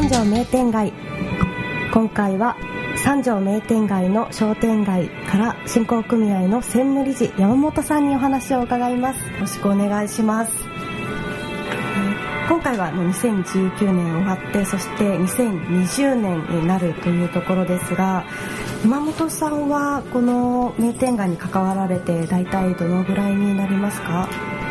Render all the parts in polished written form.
三条名店街。今回は三条名店街の商店街から振興組合の専務理事山本さんにお話を伺います。よろしくお願いします。今回はもう2019年終わって、そして2020年になるというところですが、山本さんはこの名店街に関わられて大体どのぐらいになりますか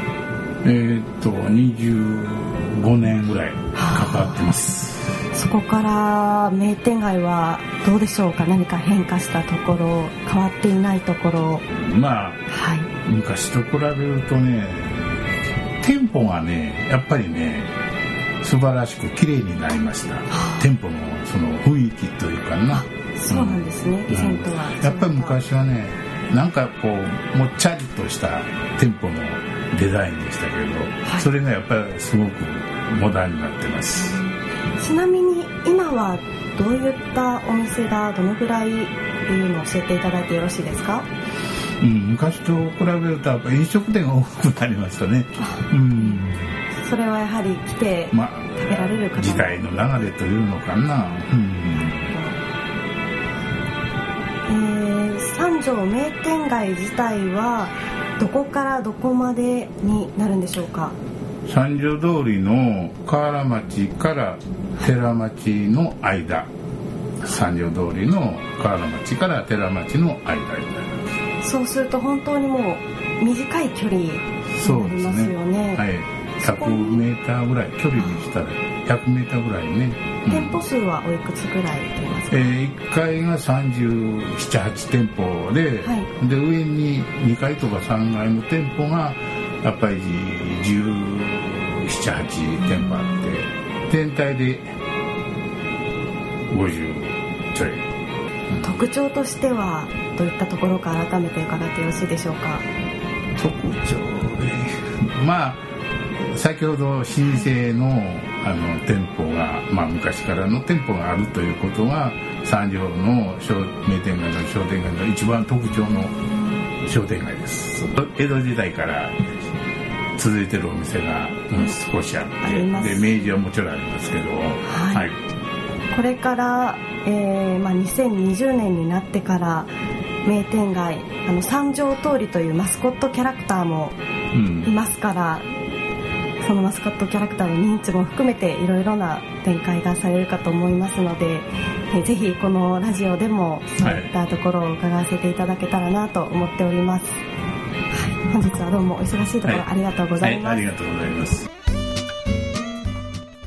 ？25年ぐらい関わってます。 そこから名店街はどうでしょうか？何か変化したところ、変わっていないところ。 まあ、昔と比べるとね、店舗がね、やっぱりね、素晴らしく綺麗になりました。店舗のその雰囲気というかな。 そうなんですね、以前とは。 やっぱり昔はね、なんかこうもっちゃりとした店舗のデザインでしたけど、それがやっぱりすごくモダンになってます。 ちなみに今はどういったお店がどのぐらいっていうのを教えていただいてよろしいですか？ 昔と比べるとやっぱり飲食店が多くなりましたね。 それはやはり来て食べられる方、 時代の流れというのかな。 三条名店街自体はどこからどこまでになるんでしょうか？ 三条通りの河原町から寺町の間、三条通りの河原町から寺町の間になります。 そうすると本当にもう短い距離になりますよね。 100メーターぐらい、距離にしたら100メーターぐらいね。 店舗数はおいくつぐらいと言いますか ？1階が37、8店舗で、で上に2階とか3階の店舗がやっぱり17、8店舗あって、全体で50ちょい。 特徴としてはどういったところか改めて伺ってよろしいでしょうか？ 特徴で、まあ先ほど老舗の店舗が、昔からの店舗があるということが三条の名店街の商店街の一番特徴の商店街です。江戸時代から続いてるお店が少しあって、で明治はもちろんありますけど、 これから、2020年になってから名店街三条通りというマスコットキャラクターもいますから、そのマスコットキャラクターの認知も含めていろいろな展開がされるかと思いますので、ぜひこのラジオでもそういったところを伺わせていただけたらなと思っております。本日はどうもお忙しいところありがとうございます。 ありがとうございます。